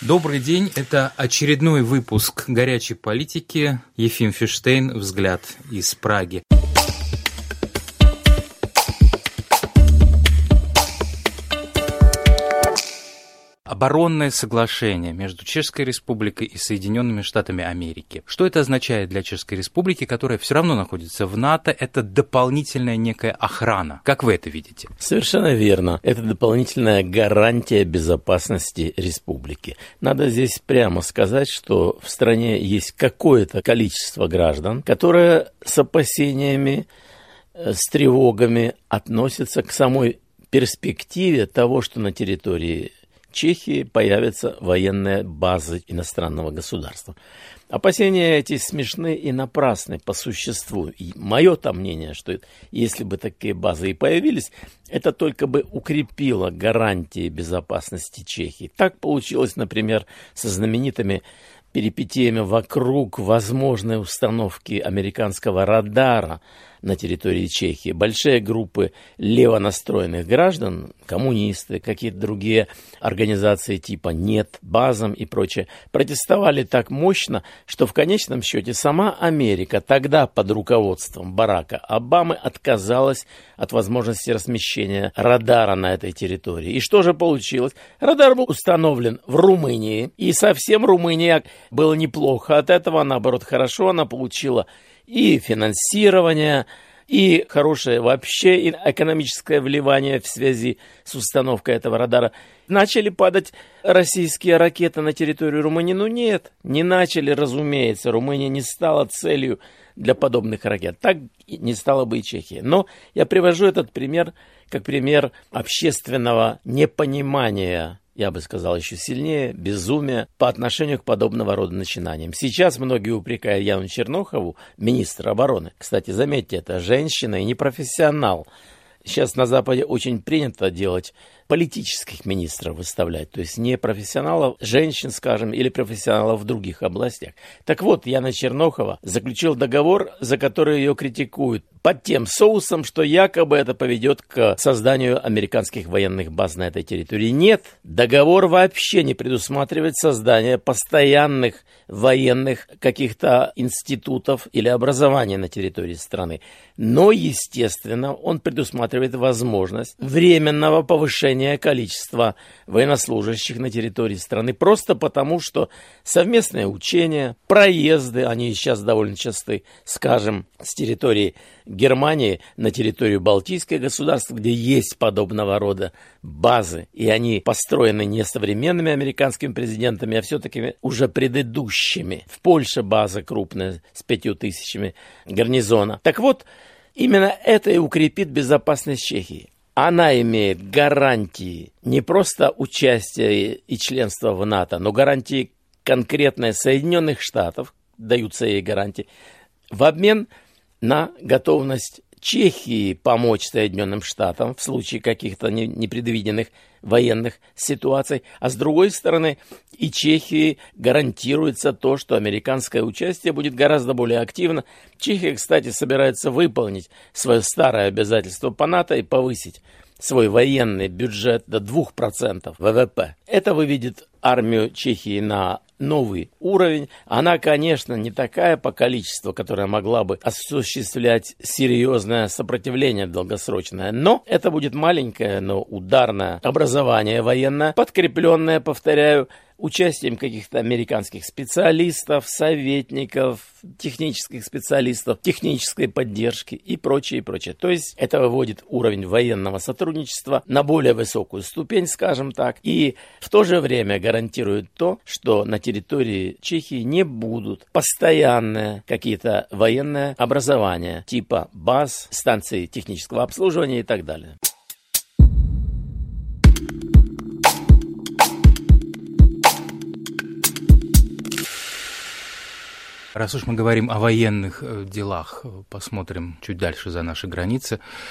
Добрый день, это очередной выпуск «Горячей политики». Ефим Фиштейн, «Взгляд из Праги». Оборонное соглашение между Чешской Республикой и Соединенными Штатами Америки. Что это означает для Чешской Республики, которая все равно находится в НАТО? Это дополнительная некая охрана. Как вы это видите? Совершенно верно. Это дополнительная гарантия безопасности республики. Надо здесь прямо сказать, что в стране есть какое-то количество граждан, которые с опасениями, с тревогами относятся к самой перспективе того, что на территории Чехии появятся военные базы иностранного государства. Опасения эти смешны и напрасны по существу. И мое-то мнение, что если бы такие базы и появились, это только бы укрепило гарантии безопасности Чехии. Так получилось, например, со знаменитыми перипетиями вокруг возможной установки американского радара на территории Чехии. Большие группы левонастроенных граждан, коммунисты, какие-то другие организации типа «Нет», «Базам» и прочее, протестовали так мощно, что в конечном счете сама Америка тогда под руководством Барака Обамы отказалась от возможности размещения радара на этой территории. И что же получилось? Радар был установлен в Румынии, и совсем Румыния было неплохо от этого, наоборот, хорошо, она получила и финансирование, и хорошее вообще и экономическое вливание в связи с установкой этого радара. Начали падать российские ракеты на территорию Румынии? Ну нет, не начали, разумеется. Румыния не стала целью для подобных ракет. Так не стала бы и Чехия. Но я привожу этот пример как пример общественного непонимания, я бы сказал, еще сильнее, безумия по отношению к подобного рода начинаниям. Сейчас многие упрекают Яну Чернохову, министра обороны. Кстати, заметьте, это женщина и не профессионал. Сейчас на Западе очень принято делать политических министров выставлять, то есть не профессионалов, женщин, скажем, или профессионалов в других областях. Так вот, Яна Чернохова заключил договор, за который ее критикуют, под тем соусом, что якобы это поведет к созданию американских военных баз на этой территории. Нет, договор вообще не предусматривает создание постоянных военных каких-то институтов или образований на территории страны. Но, естественно, он предусматривает возможность временного повышения количества военнослужащих на территории страны, просто потому, что совместные учения, проезды, они сейчас довольно часты, скажем, с территории Германии на территорию Балтийских государств, где есть подобного рода базы, и они построены не современными американскими президентами, а все-таки уже предыдущими. В Польше база крупная с 5000 гарнизона. Так вот, именно это и укрепит безопасность Чехии. Она имеет гарантии не просто участия и членства в НАТО, но гарантии конкретные Соединенных Штатов, даются ей гарантии, в обмен на готовность Чехии помочь Соединенным Штатам в случае каких-то непредвиденных военных ситуаций, а с другой стороны и Чехии гарантируется то, что американское участие будет гораздо более активно. Чехия, кстати, собирается выполнить свое старое обязательство по НАТО и повысить свой военный бюджет до 2% ВВП. Это выведет армию Чехии на новый уровень. Она, конечно, не такая по количеству, которая могла бы осуществлять серьезное сопротивление долгосрочное, но это будет маленькое, но ударное образование военное, подкрепленное, повторяю, участием каких-то американских специалистов, советников, технических специалистов, технической поддержки и прочее, и прочее. То есть это выводит уровень военного сотрудничества на более высокую ступень, скажем так, и в то же время гарантирует то, что на территории Чехии не будут постоянные какие-то военные образования типа баз, станций технического обслуживания и так далее. Раз уж мы говорим о военных делах, посмотрим чуть дальше за наши границы.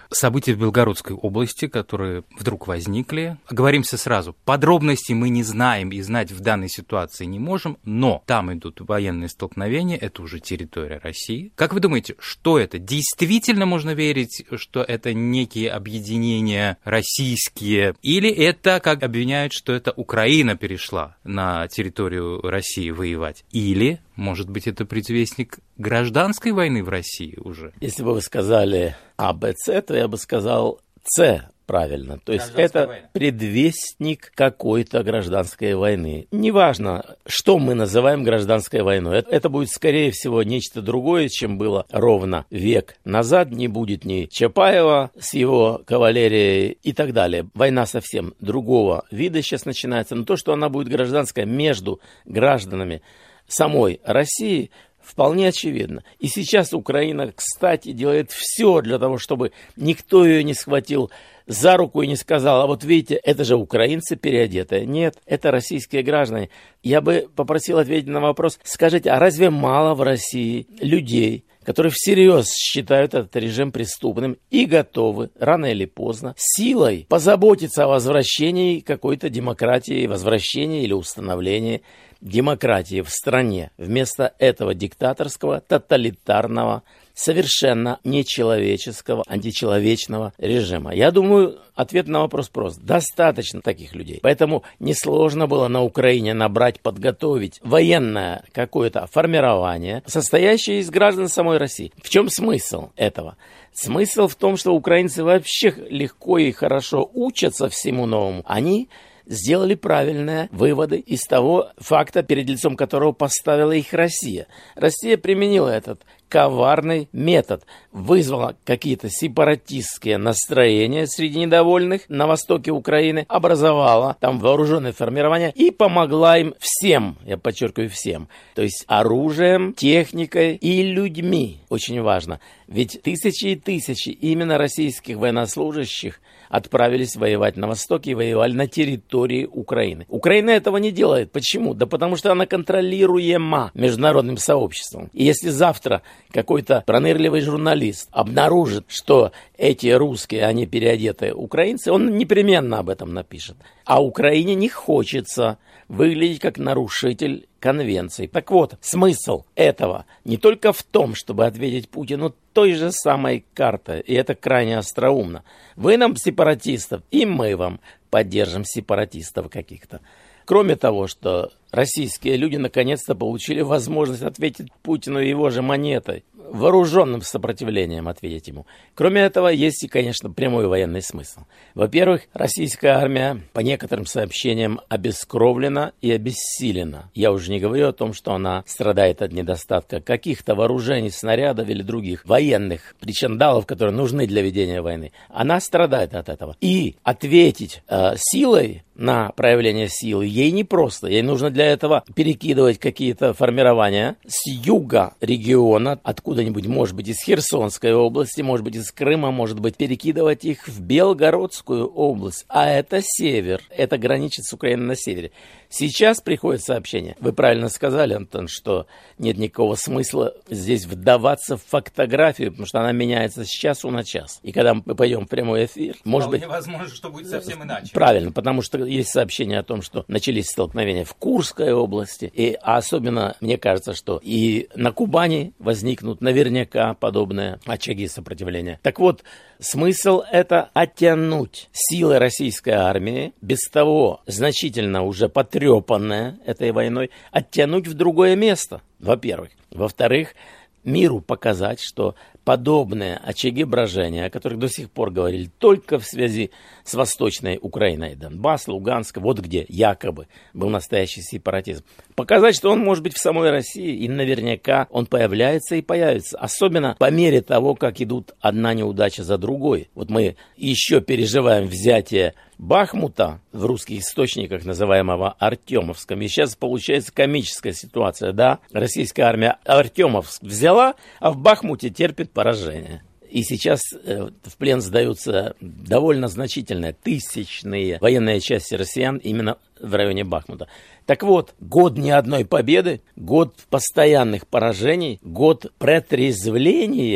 события в Белгородской области, которые вдруг возникли. Оговоримся сразу, подробностей мы не знаем и знать в данной ситуации не можем, но там идут военные столкновения, это уже территория России. Как вы думаете, что это? Действительно можно верить, что это некие объединения российские, или это, как обвиняют, что это Украина перешла на территорию России воевать? Или, может быть, это предвестник гражданской войны в России уже? Если бы вы сказали А, Б, С, то я бы сказал С. Правильно. То есть это война. Предвестник какой-то гражданской войны. Неважно, что мы называем гражданской войной. Это будет, скорее всего, нечто другое, чем было ровно век назад. Не будет ни Чапаева с его кавалерией и так далее. Война совсем другого вида сейчас начинается. Но то, что она будет гражданская между гражданами самой России, вполне очевидно. И сейчас Украина, кстати, делает все для того, чтобы никто ее не схватил за руку и не сказал: а вот видите, это же украинцы переодетые. Нет, это российские граждане. Я бы попросил ответить на вопрос: скажите, а разве мало в России людей, которые всерьез считают этот режим преступным и готовы рано или поздно силой позаботиться о возвращении какой-то демократии, возвращении или установлении демократии в стране вместо этого диктаторского, тоталитарного, совершенно нечеловеческого, античеловечного режима? Я думаю, ответ на вопрос прост. Достаточно таких людей. Поэтому несложно было на Украине набрать, подготовить военное какое-то формирование, состоящее из граждан самой России. В чем смысл этого? Смысл в том, что украинцы вообще легко и хорошо учатся всему новому. Они сделали правильные выводы из того факта, перед лицом которого поставила их Россия. Россия применила этот коварный метод, вызвала какие-то сепаратистские настроения среди недовольных на востоке Украины, образовала там вооруженные формирования и помогла им всем, я подчеркиваю, всем, то есть оружием, техникой и людьми. Очень важно, ведь тысячи и тысячи именно российских военнослужащих отправились воевать на востоке и воевали на территории Украины. Украина этого не делает. Почему? Да потому что она контролируема международным сообществом. И если завтра какой-то пронырливый журналист обнаружит, что эти русские, они переодетые украинцы, он непременно об этом напишет. А Украине не хочется выглядеть как нарушитель конвенций. Так вот, смысл этого не только в том, чтобы ответить Путину той же самой картой, и это крайне остроумно. Вы нам сепаратистов, и мы вам поддержим сепаратистов каких-то. Кроме того, что российские люди наконец-то получили возможность ответить Путину его же монетой, вооруженным сопротивлением ответить ему. Кроме этого, есть и, конечно, прямой военный смысл. Во-первых, российская армия, по некоторым сообщениям, обескровлена и обессилена. Я уже не говорю о том, что она страдает от недостатка каких-то вооружений, снарядов или других военных причиндалов, которые нужны для ведения войны. Она страдает от этого. И ответить силой на проявление силы ей непросто. Ей нужно для этого перекидывать какие-то формирования с юга региона, откуда-нибудь, может быть, из Херсонской области, может быть, из Крыма, может быть, перекидывать их в Белгородскую область. А это север, это граничит с Украиной на севере. Сейчас приходит сообщение. Вы правильно сказали, Антон, что нет никакого смысла здесь вдаваться в фактографию, потому что она меняется с часу на час. И когда мы пойдем в прямой эфир, может быть... возможно, что будет совсем иначе. Правильно, потому что есть сообщение о том, что начались столкновения в Курской области, а особенно, мне кажется, что и на Кубани возникнут наверняка подобные очаги сопротивления. Так вот, смысл это оттянуть силы российской армии, без того значительно уже потрепанная этой войной, оттянуть в другое место, во-первых. Во-вторых, миру показать, что подобные очаги брожения, о которых до сих пор говорили только в связи с Восточной Украиной, Донбасс, Луганск, вот где якобы был настоящий сепаратизм. Показать, что он может быть в самой России, и наверняка он появляется и появится. Особенно по мере того, как идут одна неудача за другой. Вот мы еще переживаем взятие Бахмута в русских источниках, называемого Артемовском. И сейчас получается комическая ситуация, да? Российская армия Артемовск взяла, а в Бахмуте терпит поражение. И сейчас в плен сдаются довольно значительные, тысячные военные части россиян именно в районе Бахмута. Так вот, год ни одной победы, год постоянных поражений, год протрезвления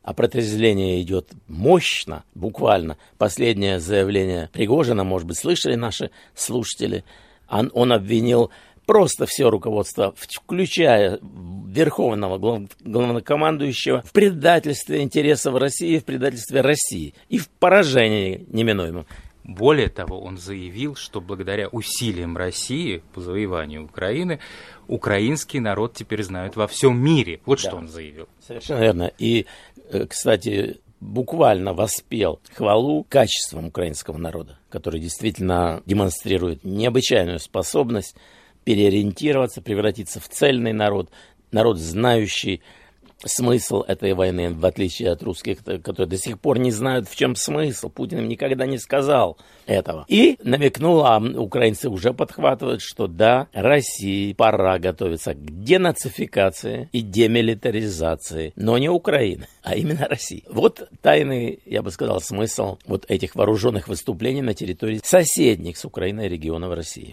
а протрезвление идет мощно, буквально. Последнее заявление Пригожина, может быть, слышали наши слушатели, он обвинил просто все руководство, включая верховного главнокомандующего, в предательстве интересов России, в предательстве России и в поражении неминуемом. Более того, он заявил, что благодаря усилиям России по завоеванию Украины, украинский народ теперь знают во всем мире. Вот да, что он заявил. Совершенно верно. И, кстати, буквально воспел хвалу качествам украинского народа, который действительно демонстрирует необычайную способность переориентироваться, превратиться в цельный народ, народ, знающий смысл этой войны, в отличие от русских, которые до сих пор не знают, в чем смысл. Путин им никогда не сказал этого. И намекнул, а украинцы уже подхватывают, что да, России пора готовиться к денацификации и демилитаризации, но не Украины, а именно России. Вот тайный, я бы сказал, смысл вот этих вооруженных выступлений на территории соседних с Украиной регионов России.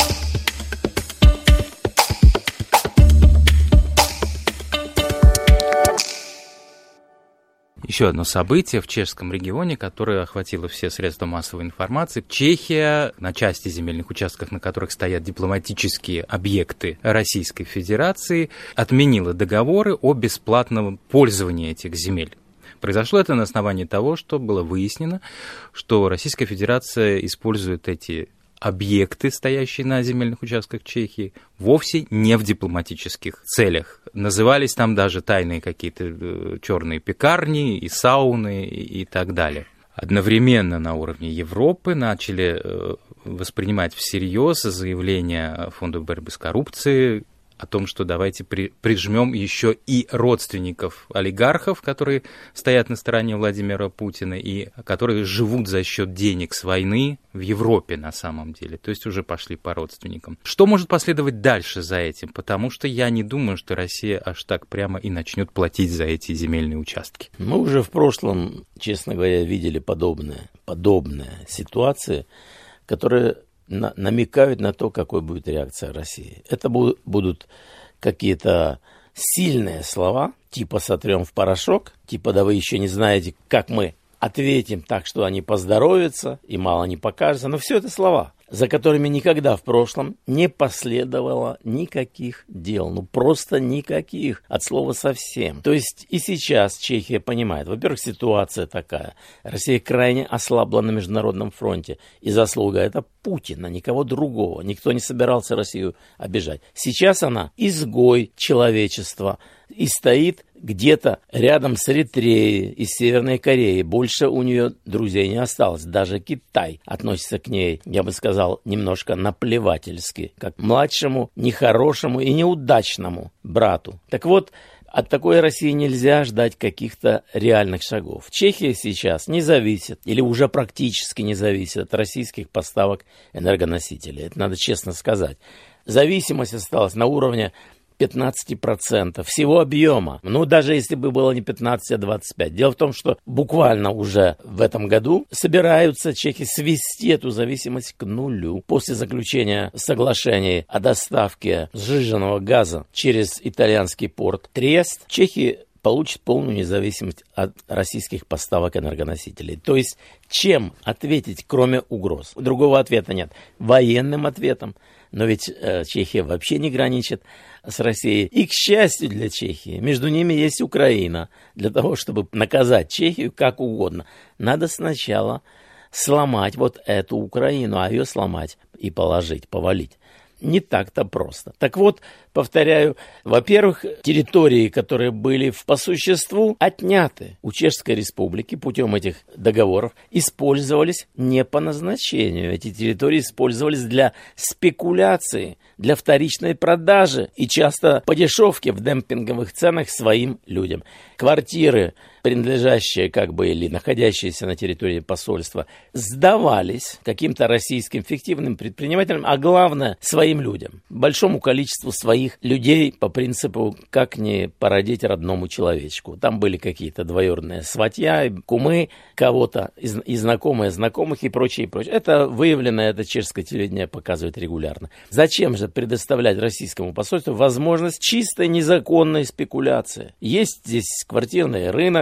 Еще одно событие в чешском регионе, которое охватило все средства массовой информации. Чехия, на части земельных участков, на которых стоят дипломатические объекты Российской Федерации, отменила договоры о бесплатном пользовании этих земель. Произошло это на основании того, что было выяснено, что Российская Федерация использует эти объекты, стоящие на земельных участках Чехии, вовсе не в дипломатических целях. Назывались там даже тайные какие-то черные пекарни и сауны и так далее. Одновременно на уровне Европы начали воспринимать всерьез заявления Фонда борьбы с коррупцией о том, что давайте прижмем еще и родственников олигархов, которые стоят на стороне Владимира Путина и которые живут за счет денег с войны в Европе на самом деле. То есть уже пошли по родственникам. Что может последовать дальше за этим? Потому что я не думаю, что Россия аж так прямо и начнет платить за эти земельные участки. Мы уже в прошлом, честно говоря, видели подобные ситуации, которые намекают на то, какой будет реакция России. Это будут какие-то сильные слова, типа «сотрем в порошок», типа «да вы еще не знаете, как мы ответим так, что они поздоровятся и мало не покажется». Но все это слова, за которыми никогда в прошлом не последовало никаких дел. Ну, просто никаких, от слова совсем. То есть и сейчас Чехия понимает, во-первых, ситуация такая. Россия крайне ослабла на международном фронте. И заслуга это Путина, никого другого. Никто не собирался Россию обижать. Сейчас она изгой человечества и стоит где-то рядом с Эритреей и Северной Кореей. Больше у нее друзей не осталось. Даже Китай относится к ней, я бы сказал, немножко наплевательски, как к младшему, нехорошему и неудачному брату. Так вот, от такой России нельзя ждать каких-то реальных шагов. Чехия сейчас не зависит, или уже практически не зависит от российских поставок энергоносителей. Это надо честно сказать. Зависимость осталась на уровне 15% всего объема. Ну, даже если бы было не 15, а 25. Дело в том, что буквально уже в этом году собираются чехи свести эту зависимость к нулю. После заключения соглашений о доставке сжиженного газа через итальянский порт Триест, чехи получат полную независимость от российских поставок энергоносителей. То есть, чем ответить, кроме угроз? Другого ответа нет. Военным ответом. Но ведь Чехия вообще не граничит с Россией. И, к счастью для Чехии, между ними есть Украина. Для того, чтобы наказать Чехию как угодно, надо сначала сломать вот эту Украину, а ее сломать и положить, повалить. Не так-то просто. Так вот, повторяю, во-первых, территории, которые были по существу отняты у Чешской Республики путем этих договоров, использовались не по назначению. Эти территории использовались для спекуляции, для вторичной продажи и часто по дешевке в демпинговых ценах своим людям. Квартиры, принадлежащие или находящиеся на территории посольства, сдавались каким-то российским фиктивным предпринимателям, а главное, своим людям. Большому количеству своих людей по принципу, как не породить родному человечку. Там были какие-то двоюродные сватья, кумы, кого-то и знакомые знакомых и прочее, и прочее. Это выявлено, это чешское телевидение показывает регулярно. Зачем же предоставлять российскому посольству возможность чистой незаконной спекуляции? Есть здесь квартирный рынок,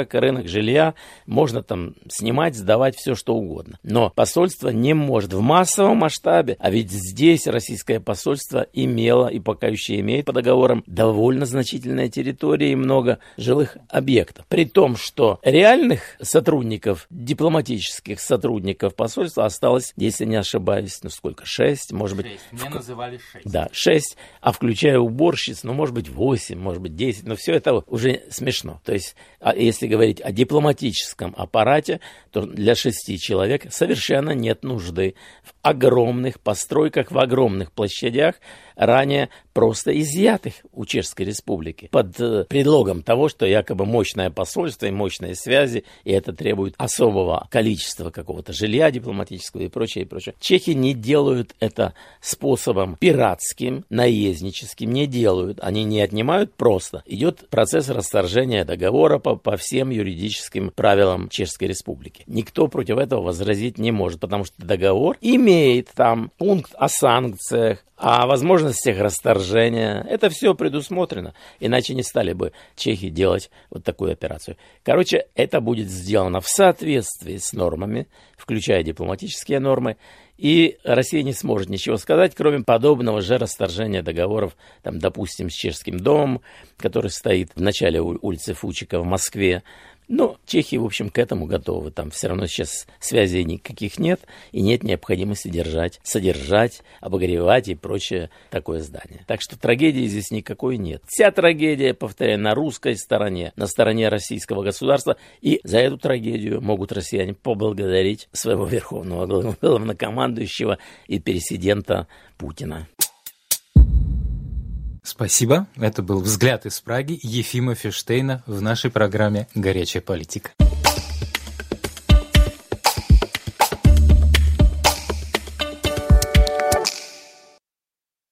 рынок, рынок жилья, можно там снимать, сдавать, все что угодно. Но посольство не может в массовом масштабе, а ведь здесь российское посольство имело и пока еще имеет по договорам довольно значительная территория и много жилых объектов. При том, что реальных сотрудников, дипломатических сотрудников посольства осталось, если не ошибаюсь, 6, может быть... 6. Мне называли 6. Да, 6, а включая уборщиц, может быть 8, может быть 10, но все это уже смешно. То есть, если говорить о дипломатическом аппарате, то для 6 человек совершенно нет нужды в огромных постройках, в огромных площадях, ранее просто изъятых у Чешской Республики под предлогом того, что якобы мощное посольство и мощные связи, и это требует особого количества какого-то жилья дипломатического и прочее, и прочее. Чехи не делают это способом пиратским, наездническим, не делают. Они не отнимают просто. Идет процесс расторжения договора по всем юридическим правилам Чешской Республики. Никто против этого возразить не может, потому что договор имеет там пункт о санкциях, о возможностях расторжения. Это все предусмотрено. Иначе не стали бы чехи делать вот такую операцию. Короче, это будет сделано в соответствии с нормами, включая дипломатические нормы. И Россия не сможет ничего сказать, кроме подобного же расторжения договоров, там, допустим, с Чешским домом, который стоит в начале улицы Фучика в Москве. Но чехи, в общем, к этому готовы. Там все равно сейчас связей никаких нет, и нет необходимости содержать, обогревать и прочее такое здание. Так что трагедии здесь никакой нет. Вся трагедия, повторяю, на русской стороне, на стороне российского государства. И за эту трагедию могут россияне поблагодарить своего верховного главнокомандующего и президента Путина. Спасибо. Это был «Взгляд из Праги» Ефима Ферштейна в нашей программе «Горячая политика».